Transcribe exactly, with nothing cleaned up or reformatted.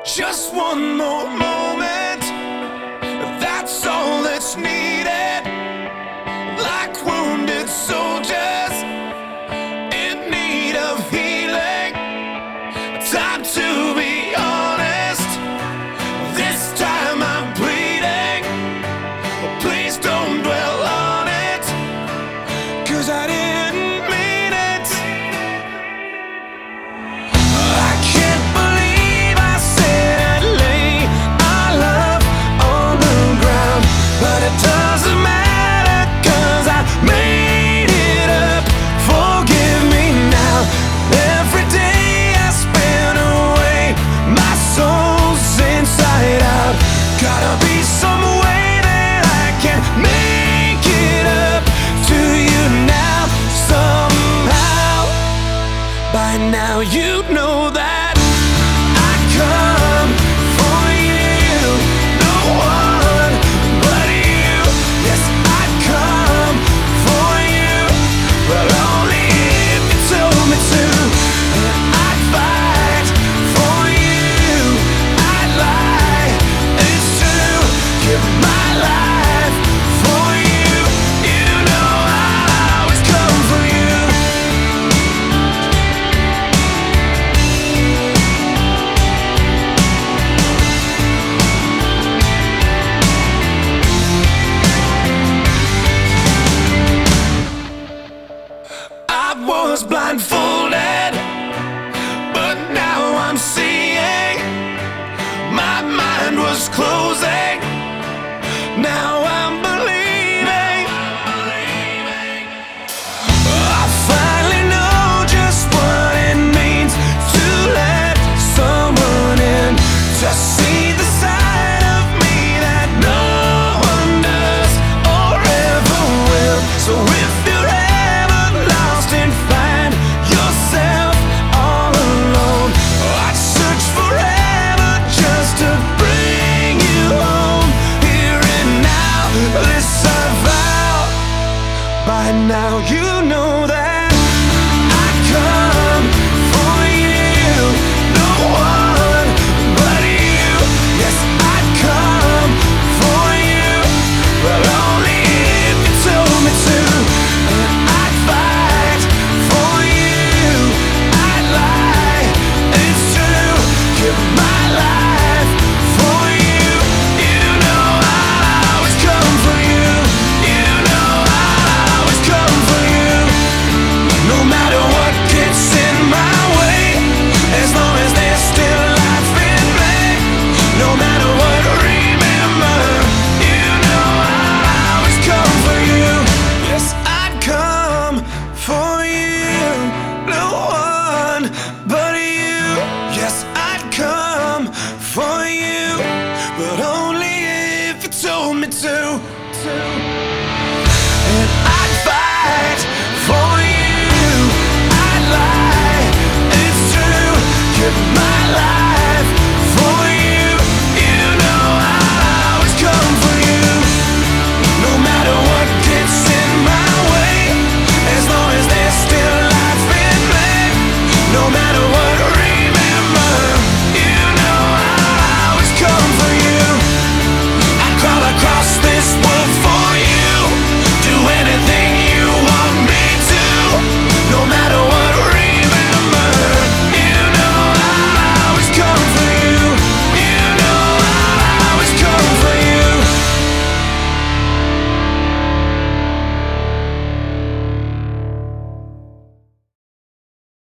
Just one more moment, that's all that's needed. Like wounded soldiers in need of healing. Time to be honest, this time I'm bleeding. Please don't dwell on it, 'cause I didn't mean it. I can't believe I said I'd lay our love on the ground, but it doesn't matter, 'cause I made it up. Forgive me now. Every day I spend away, my soul's inside out. Gotta be some way that I can make it up to you now. Somehow, by now you know that I come for you. No one but you. Yes, I'd come for you, but only if you told me to. And I'd fight for you. I'd lie, it's true. Give my life for you. You know I'll always come for you. I was blindfolded, but now I'm seeing. My mind was closing, now I'm believing. I finally know just what it means to let someone in, to see the side of me that no one does or ever will. So if you're ever lost and find yourself all alone, I'd search forever just to bring you home, here and now. This I vow. By now you know that I come for you. No one but you. Yes, I'd come for you, but only if you told me to. And I'd fight for you. I'd lie, it's true. Give my life for you. You know I'll always come for you. You know I'll always come for you. No matter what gets in my way, as long as there's still life in me. No matter what, remember, you know I'll always come for you. Yes, I'd come for you. No one but you. Yes, I'd come for you, but only if you told me to. to.